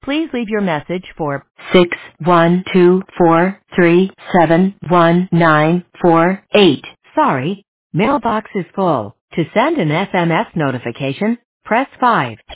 Please leave your message for 61243719448. Sorry, mailbox is full. To send an SMS notification, press 5.